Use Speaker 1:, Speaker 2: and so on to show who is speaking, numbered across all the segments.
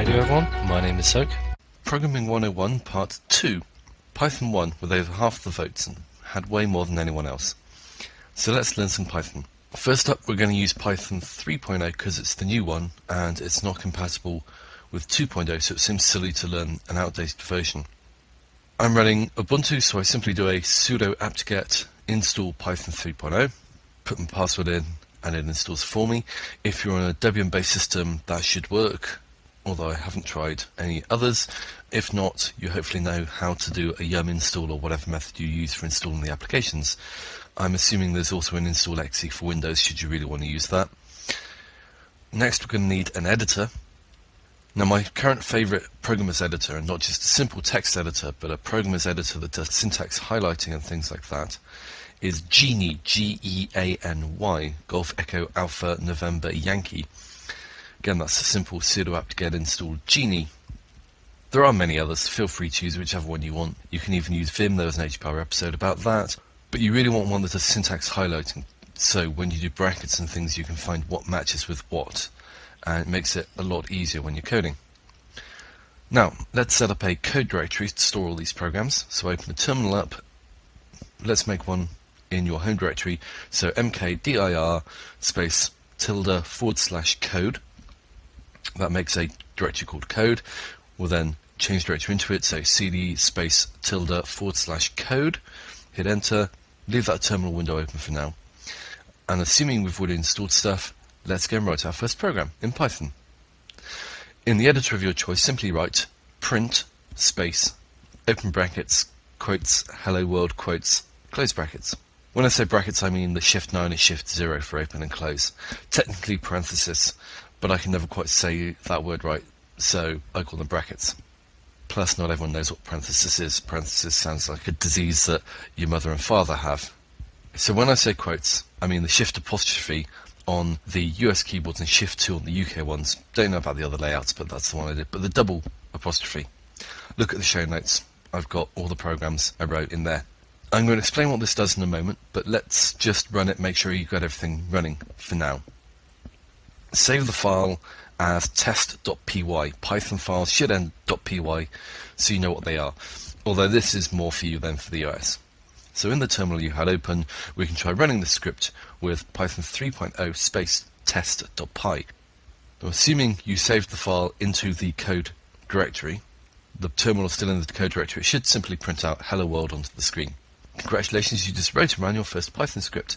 Speaker 1: Radio everyone, my name is Soak. Programming 101 Part 2. Python 1 with over half the votes and had way more than anyone else. So let's learn some Python. First up, we're going to use Python 3.0 because it's the new one and it's not compatible with 2.0, so it seems silly to learn an outdated version. I'm running Ubuntu, so I simply do a sudo apt-get install Python 3.0, put my password in, and it installs for me. If you're on a Debian-based system, that should work, although I haven't tried any others. If not, you hopefully know how to do a yum install or whatever method you use for installing the applications. I'm assuming there's also an install exe for Windows, should you really want to use that. Next, we're going to need an editor. Now, my current favourite programmer's editor, and not just a simple text editor, but a programmer's editor that does syntax highlighting and things like that, is Geany, G-E-A-N-Y, Golf Echo Alpha November Yankee. Again, that's a simple sudo apt-get install Geany. There are many others, feel free to use whichever one you want. You can even use Vim, there was an HPower episode about that. But you really want one that does syntax highlighting, so when you do brackets and things you can find what matches with what, and it makes it a lot easier when you're coding. Now, let's set up a code directory to store all these programs. So open the terminal up, let's make one in your home directory, so mkdir space tilde / code. That makes a directory called code. We'll then change directory into it, so cd space tilde / code, hit enter, leave that terminal window open for now. And assuming we've already installed stuff, let's go and write our first program in Python. In the editor of your choice, simply write print space, open brackets, quotes, hello world, quotes, close brackets. When I say brackets, I mean the shift 9 is shift 0 for open and close. Technically parenthesis, but I can never quite say that word right, so I call them brackets. Plus, not everyone knows what parenthesis is. Parenthesis sounds like a disease that your mother and father have. So when I say quotes, I mean the shift apostrophe on the US keyboards and shift 2 on the UK ones. Don't know about the other layouts, but that's the one I did. But the double apostrophe. Look at the show notes. I've got all the programs I wrote in there. I'm going to explain what this does in a moment, but let's just run it, make sure you've got everything running for now. Save the file as test.py. Python files should end .py, so you know what they are. Although this is more for you than for the OS. So in the terminal you had open, we can try running the script with Python 3.0 space test.py. Now, assuming you saved the file into the code directory, the terminal is still in the code directory, it should simply print out hello world onto the screen. Congratulations, you just wrote and ran your first Python script.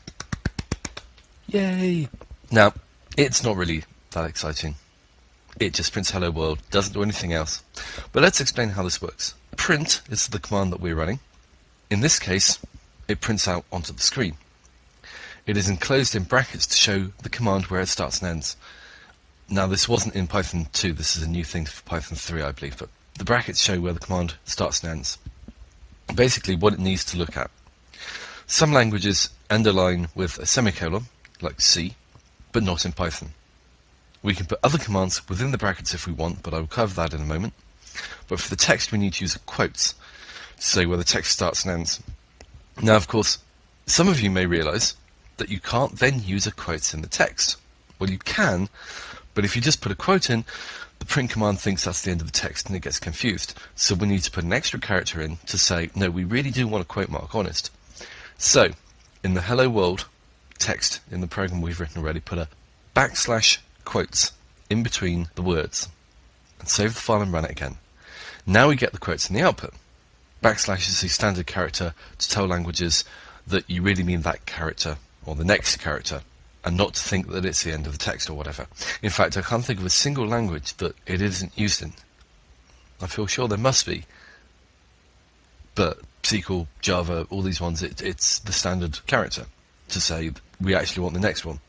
Speaker 1: Yay! Now, it's not really that exciting. It just prints hello world, doesn't do anything else. But let's explain how this works. Print is the command that we're running. In this case, it prints out onto the screen. It is enclosed in brackets to show the command where it starts and ends. Now, this wasn't in Python 2, this is a new thing for Python 3, I believe, but the brackets show where the command starts and ends. Basically, what it needs to look at. Some languages end a line with a semicolon, like C, but not in Python. We can put other commands within the brackets if we want, but I will cover that in a moment. But for the text, we need to use quotes, to say where the text starts and ends. Now, of course, some of you may realize that you can't then use a quote in the text. Well, you can, but if you just put a quote in, the print command thinks that's the end of the text and it gets confused. So we need to put an extra character in to say, no, we really do want a quote mark, honest. So, in the hello world text in the program we've written already, put a \quotes in between the words and save the file and run it again. Now we get the quotes in the output. Backslash is the standard character to tell languages that you really mean that character or the next character and not to think that it's the end of the text or whatever. In fact, I can't think of a single language that it isn't used in. I feel sure there must be, but SQL, Java, all these ones, it's the standard character to say we actually want the next one.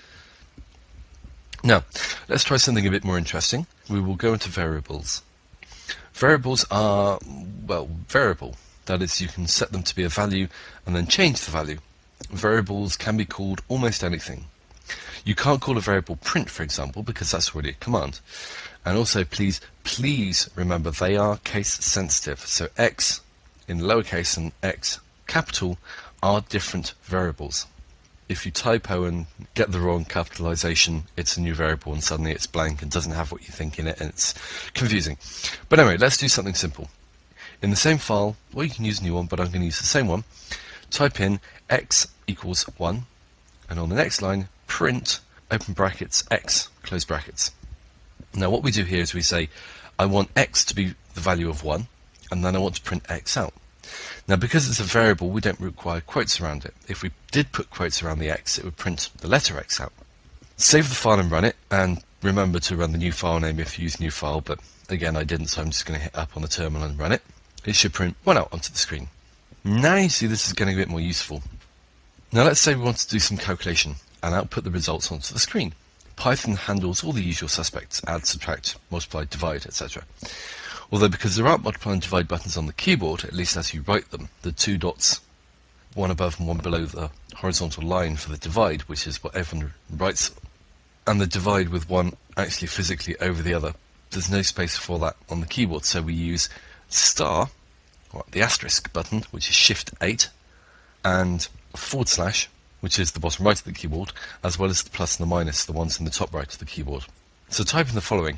Speaker 1: Now, let's try something a bit more interesting. We will go into variables. Variables are, well, variable. That is, you can set them to be a value and then change the value. Variables can be called almost anything. You can't call a variable print, for example, because that's already a command. And also, please remember they are case sensitive. So X in lowercase and X capital are different variables. if you typo and get the wrong capitalization, it's a new variable and suddenly it's blank and doesn't have what you think in it, and it's confusing. But anyway, let's do something simple. In the same file, or you can use a new one, but I'm going to use the same one, type in x equals 1, and on the next line, print, open brackets, x, close brackets. Now what we do here is we say, I want x to be the value of 1, and then I want to print x out. Now because it's a variable, we don't require quotes around it. If we did put quotes around the x, it would print the letter x out. Save the file and run it, and remember to run the new file name if you use new file, but again I didn't, so I'm just going to hit up on the terminal and run it. It should print 1 out onto the screen. Now you see this is getting a bit more useful. Now let's say we want to do some calculation and output the results onto the screen. Python handles all the usual suspects: add, subtract, multiply, divide, etc. Although because there aren't multiply and divide buttons on the keyboard, at least as you write them, the two dots, one above and one below the horizontal line for the divide, which is what everyone writes, and the divide with one actually physically over the other, there's no space for that on the keyboard, so we use star, or the asterisk button, which is Shift 8, and /, which is the bottom right of the keyboard, as well as the plus and the minus, the ones in the top right of the keyboard. So type in the following: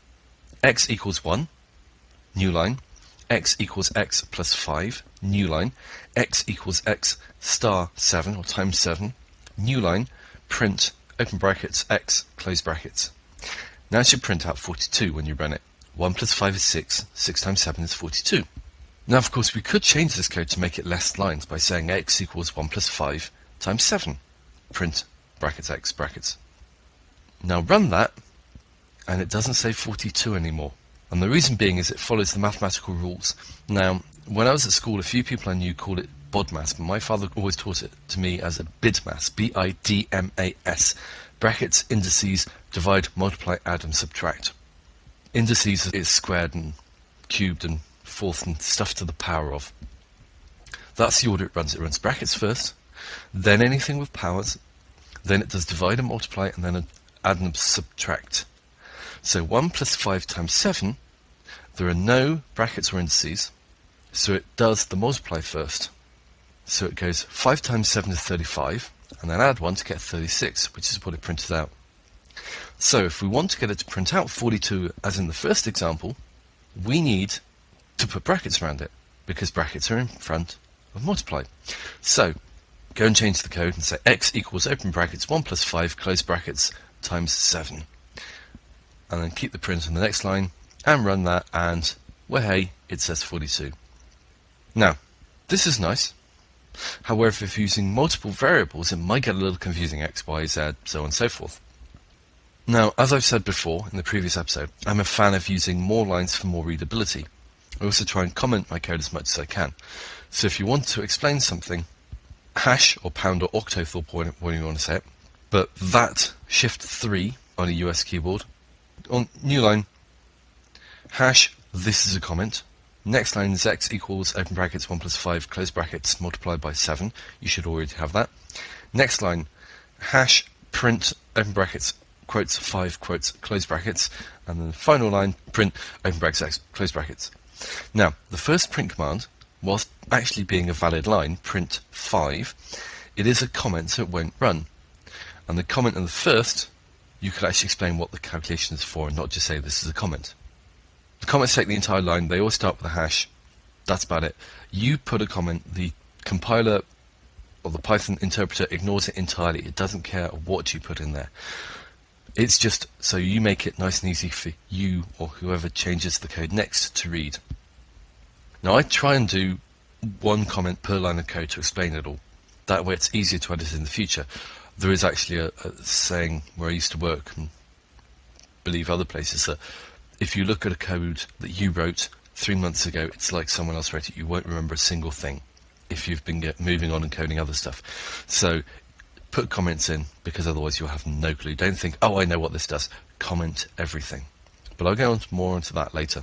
Speaker 1: x equals 1, new line, x equals x plus 5, new line, x equals x star 7, or times 7, new line, print, open brackets, x, close brackets. Now it should print out 42 when you run it. 1 plus 5 is 6, 6 times 7 is 42. Now of course we could change this code to make it less lines by saying x equals 1 plus 5 times 7, print, brackets, x, brackets. Now run that, and it doesn't say 42 anymore. And the reason being is it follows the mathematical rules. Now, when I was at school, a few people I knew called it BODMAS, but my father always taught it to me as a BIDMAS, B-I-D-M-A-S, brackets, indices, divide, multiply, add, and subtract. Indices is squared and cubed and fourth and stuff to the power of. That's the order it runs. It runs brackets first, then anything with powers, then it does divide and multiply, and then add and subtract. So 1 plus 5 times 7, there are no brackets or indices, so it does the multiply first. So it goes 5 times 7 is 35, and then add 1 to get 36, which is what it printed out. So if we want to get it to print out 42, as in the first example, we need to put brackets around it, because brackets are in front of multiply. So go and change the code and say x equals open brackets 1 plus 5 close brackets times 7. And then keep the print on the next line and run that, and well, hey, it says 42. Now, this is nice. However, if you're using multiple variables, it might get a little confusing: x, y, z, so on and so forth. Now, as I've said before in the previous episode, I'm a fan of using more lines for more readability. I also try and comment my code as much as I can. So if you want to explain something, hash or pound or octothorpe, when you want to say it, but that Shift 3 on a US keyboard, on new line, hash, this is a comment. Next line is x equals open brackets 1 plus 5 close brackets multiplied by 7. You should already have that. Next line, hash, print, open brackets, quotes, 5 quotes, close brackets. And then the final line, print, open brackets, x, close brackets. Now, the first print command, whilst actually being a valid line, print 5, it is a comment, so it won't run. And the comment in the first, you could actually explain what the calculation is for and not just say this is a comment. The comments take the entire line, they all start with a hash, that's about it. You put a comment, the compiler or the Python interpreter ignores it entirely. It doesn't care what you put in there. It's just so you make it nice and easy for you or whoever changes the code next to read. Now I try and do one comment per line of code to explain it all. That way it's easier to edit in the future. There is actually a saying where I used to work, and believe other places, that if you look at a code that you wrote 3 months ago, it's like someone else wrote it. You won't remember a single thing if you've been moving on and coding other stuff. So put comments in, because otherwise you'll have no clue. Don't think, oh, I know what this does. Comment everything. But I'll go on more into that later.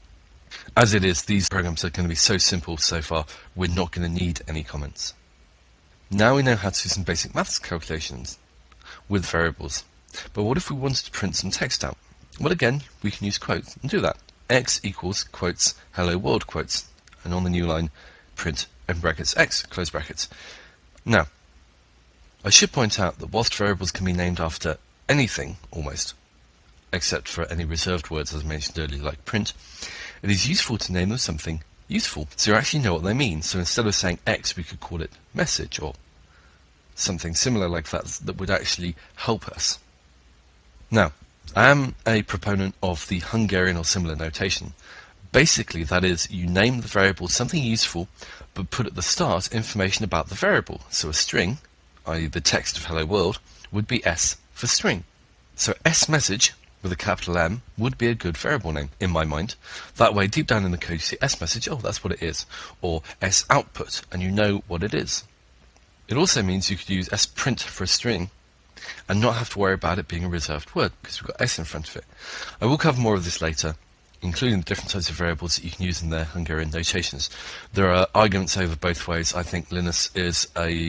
Speaker 1: As it is, these programs are going to be so simple so far, we're not going to need any comments. Now we know how to do some basic maths calculations with variables. But what if we wanted to print some text out? Well, again, we can use quotes and do that. X equals quotes hello world quotes, and on the new line, print open brackets x close brackets. Now, I should point out that whilst variables can be named after anything, almost, except for any reserved words as I mentioned earlier like print, it is useful to name them something useful, so you actually know what they mean. So instead of saying X, we could call it message or something similar like that that would actually help us. Now, I am a proponent of the Hungarian or similar notation. Basically, that is, you name the variable something useful, but put at the start information about the variable. So a string, i.e. the text of hello world, would be S for string. So S-message with a capital M would be a good variable name, in my mind. That way, deep down in the code, you see S-message, oh, that's what it is. Or S-output, and you know what it is. It also means you could use S-print for a string, and not have to worry about it being a reserved word, because we've got S in front of it. I will cover more of this later, including the different types of variables that you can use in their Hungarian notations. There are arguments over both ways. I think Linus is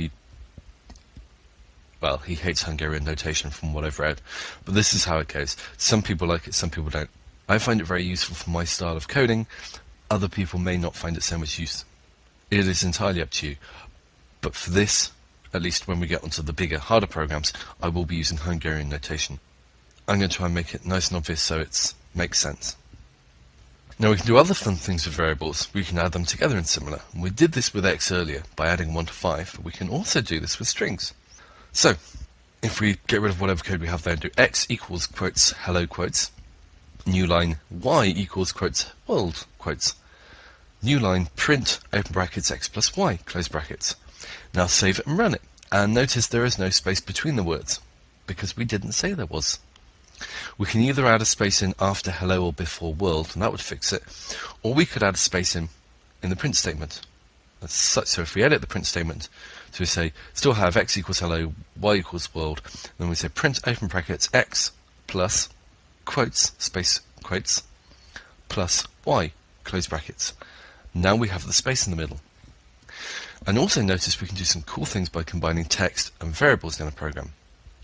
Speaker 1: well, he hates Hungarian notation from what I've read, but this is how it goes. Some people like it, some people don't. I find it very useful for my style of coding. Other people may not find it so much use. It is entirely up to you. But for this, at least when we get onto the bigger, harder programs, I will be using Hungarian notation. I'm going to try and make it nice and obvious so it makes sense. Now we can do other fun things with variables. We can add them together in similar. We did this with X earlier by adding 1 to 5, but we can also do this with strings. So, if we get rid of whatever code we have there and do X equals quotes hello quotes, new line Y equals quotes world quotes, new line print open brackets X plus Y close brackets. Now save it and run it, and notice there is no space between the words, because we didn't say there was. We can either add a space in after hello or before world, and that would fix it, or we could add a space in the print statement. So if we edit the print statement, so we say still have X equals hello, Y equals world, then we say print open brackets X plus quotes space quotes plus Y close brackets. Now we have the space in the middle. And also notice we can do some cool things by combining text and variables in a program.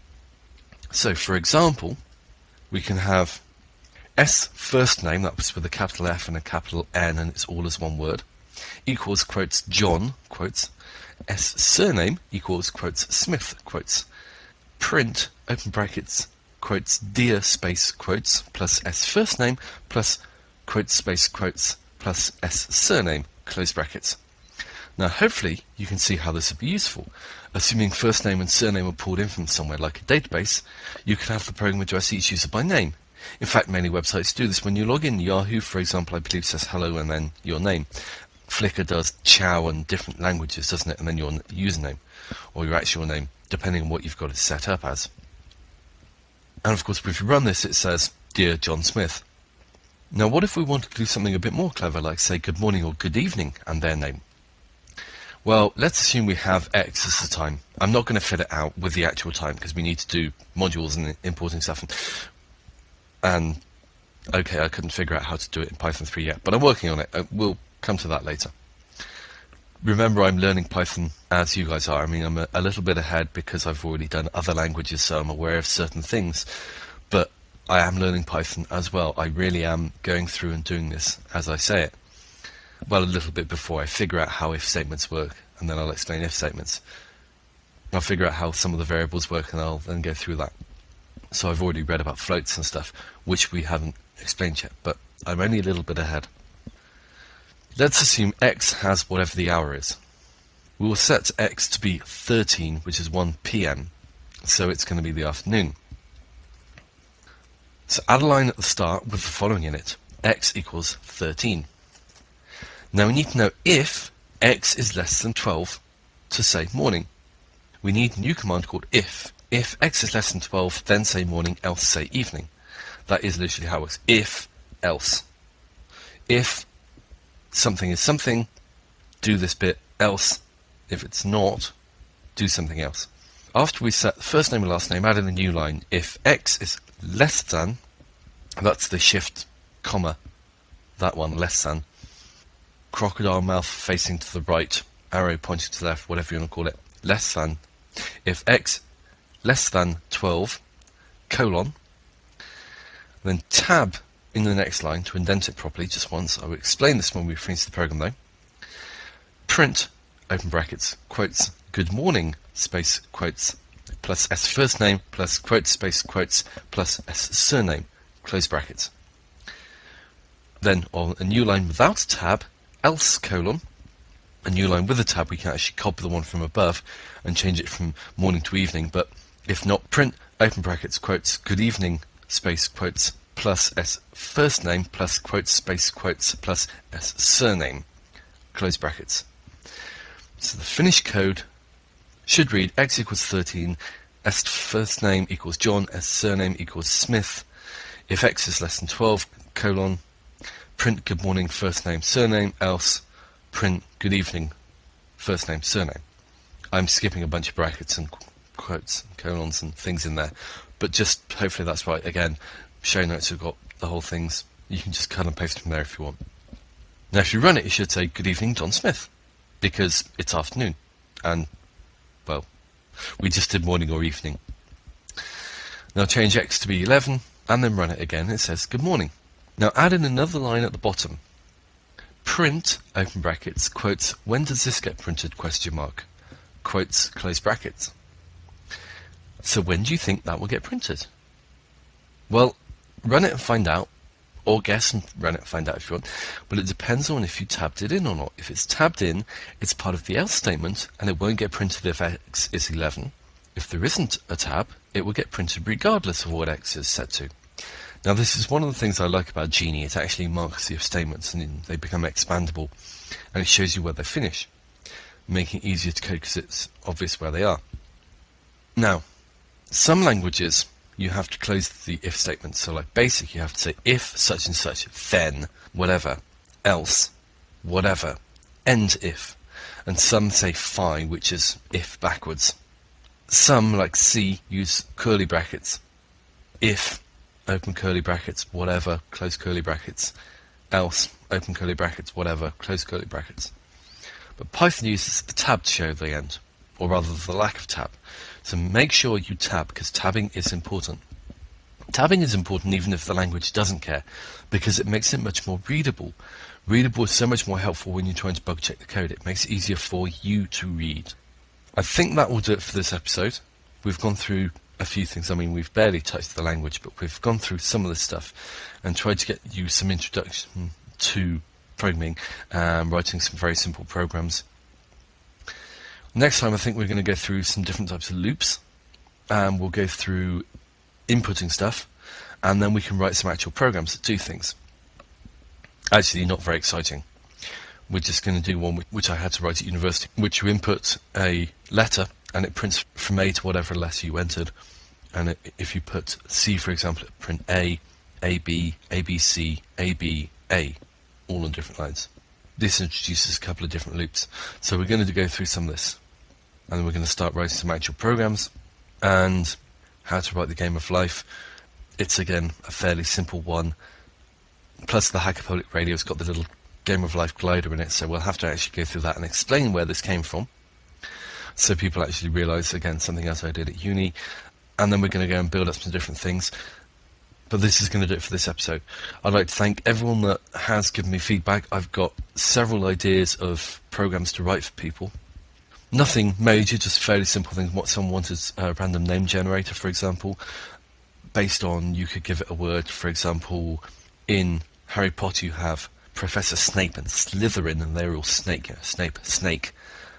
Speaker 1: So for example, we can have S first name, that was with a capital F and a capital N, and it's all as one word, equals quotes John quotes, S surname equals quotes Smith quotes, print open brackets quotes dear space quotes plus S first name plus quotes space quotes plus S surname close brackets. Now hopefully you can see how this would be useful. Assuming first name and surname are pulled in from somewhere like a database, you can have the program address each user by name. In fact, many websites do this when you log in. Yahoo, for example, I believe says hello and then your name. Flickr does ciao and different languages, doesn't it? And then your username, or your actual name, depending on what you've got it set up as. And of course, if you run this, it says, Dear John Smith. Now, what if we wanted to do something a bit more clever, like say good morning or good evening and their name? Well, let's assume we have X as the time. I'm not going to fill it out with the actual time because we need to do modules and importing stuff. And okay, I couldn't figure out how to do it in Python 3 yet, but I'm working on it. We'll come to that later. Remember, I'm learning Python as you guys are. I mean, I'm a little bit ahead because I've already done other languages, so I'm aware of certain things. But I am learning Python as well. I really am going through and doing this as I say it. Well, a little bit before I figure out how if statements work, and then I'll explain if statements. I'll figure out how some of the variables work, and I'll then go through that. So I've already read about floats and stuff, which we haven't explained yet, but I'm only a little bit ahead. Let's assume X has whatever the hour is. We will set X to be 13, which is 1 p.m., so it's going to be the afternoon. So add a line at the start with the following in it. X equals 13. Now we need to know if X is less than 12 to say morning. We need a new command called if. If X is less than 12, then say morning, else say evening. That is literally how it works. If, else. If something is something, do this bit, else, if it's not, do something else. After we set the first name and last name, add in a new line. If X is less than, that's the shift, comma, that one, less than, crocodile mouth facing to the right, arrow pointing to the left, whatever you want to call it, less than. If X less than 12, colon, then tab in the next line to indent it properly just once. I will explain this when we finish the program though. Print, open brackets, quotes, good morning, space quotes, plus S first name, plus quotes, space quotes, plus S surname, close brackets. Then on a new line without a tab, else colon, a new line with a tab, we can actually copy the one from above and change it from morning to evening, but if not, print, open brackets, quotes, good evening, space quotes, plus S first name, plus quotes, space quotes, plus S surname, close brackets. So the finished code should read x equals 13, S first name equals John, S surname equals Smith. If x is less than 12, colon, print good morning, first name, surname, else print good evening, first name, surname. I'm skipping a bunch of brackets and quotes and colons and things in there, but just hopefully that's right. Again, show notes have got the whole things. You can just cut and paste from there if you want. Now if you run it, you should say good evening, John Smith, because it's afternoon, and well, we just did morning or evening. Now change x to be 11, and then run it again. It says good morning. Now add in another line at the bottom. Print, open brackets, quotes, when does this get printed, question mark, quotes, close brackets. So when do you think that will get printed? Well, run it and find out, or guess and run it and find out if you want, but it depends on if you tabbed it in or not. If it's tabbed in, it's part of the else statement, and it won't get printed if x is 11. If there isn't a tab, it will get printed regardless of what x is set to. Now this is one of the things I like about Genie. It actually marks the if statements and they become expandable, and it shows you where they finish, making it easier to code because it's obvious where they are. Now, some languages you have to close the if statement. So like Basic, you have to say if such and such, then whatever, else whatever, end if. And some say phi, which is if backwards. Some, like C, use curly brackets. If, open curly brackets, whatever, close curly brackets, else, open curly brackets, whatever, close curly brackets. But Python uses the tab to show the end, or rather the lack of tab. So make sure you tab, because tabbing is important. Tabbing is important even if the language doesn't care, because it makes it much more readable. Readable is so much more helpful when you're trying to bug check the code. It makes it easier for you to read. I think that will do it for this episode. We've gone through a few things. I mean, we've barely touched the language, but we've gone through some of this stuff and tried to get you some introduction to programming and writing some very simple programs. Next time I think we're going to go through some different types of loops, and we'll go through inputting stuff, and then we can write some actual programs that do things. Actually, not very exciting. We're just going to do one which I had to write at university, which you input a letter and it prints from A to whatever letter you entered. And if you put C, for example, it print A, AB, ABC, AB, A, all on different lines. This introduces a couple of different loops. So we're going to go through some of this, and then we're going to start writing some actual programs and how to write the game of life. It's again a fairly simple one. Plus the Hacker Public Radio's got the little Game of Life glider in it, so we'll have to actually go through that and explain where this came from, so people actually realise, again, something else I did at uni. And then we're going to go and build up some different things. But this is going to do it for this episode. I'd like to thank everyone that has given me feedback. I've got several ideas of programs to write for people. Nothing major, just fairly simple things. What someone wanted, a random name generator, for example, based on, you could give it a word. For example, in Harry Potter you have Professor Snape and Slytherin, and they're all snake. Snape, snake,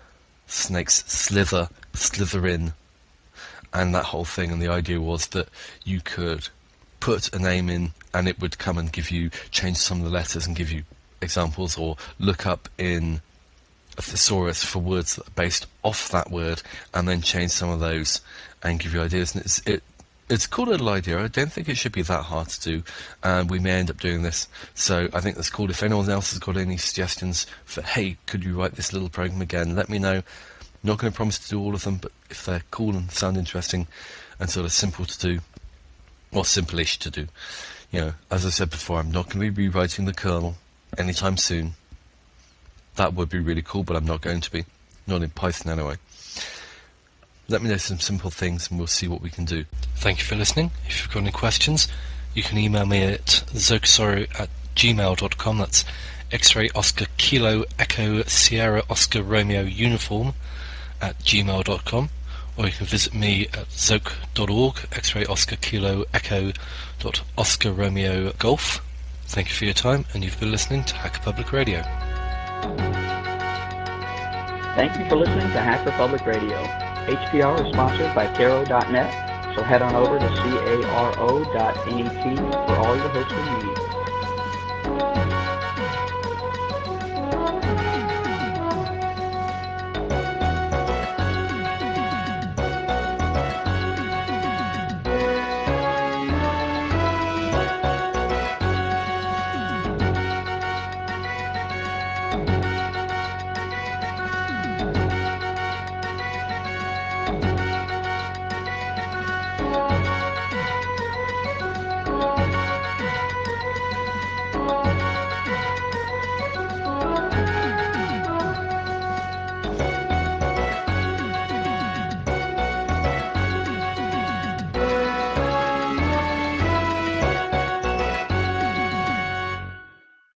Speaker 1: snakes slither, Slytherin, and that whole thing. And the idea was that you could put a name in and it would come and give you, change some of the letters and give you examples, or look up in a thesaurus for words that are based off that word and then change some of those and give you ideas. And it's a cool little idea. I don't think it should be that hard to do, and we may end up doing this. So I think that's cool. If anyone else has got any suggestions for, hey, could you write this little program again, let me know. I'm not going to promise to do all of them, but if they're cool and sound interesting and sort of simple to do, or simple-ish to do, you know, as I said before, I'm not going to be rewriting the kernel anytime soon. That would be really cool, but I'm not going to be. Not in Python anyway. Let me know some simple things and we'll see what we can do. Thank you for listening. If you've got any questions, you can email me at zokasoro@gmail.com. That's X-ray Oscar Kilo Echo Sierra Oscar Romeo Uniform zoke@gmail.com, or you can visit me at zoke.org, X-ray Oscar Kilo Echo Oscar Romeo Golf. Thank you for your time, and you've been listening to Hacker Public Radio.
Speaker 2: Thank you for listening to Hacker Public Radio. HPR is sponsored by Caro.net, so head on over to caro.net for all your hosted media.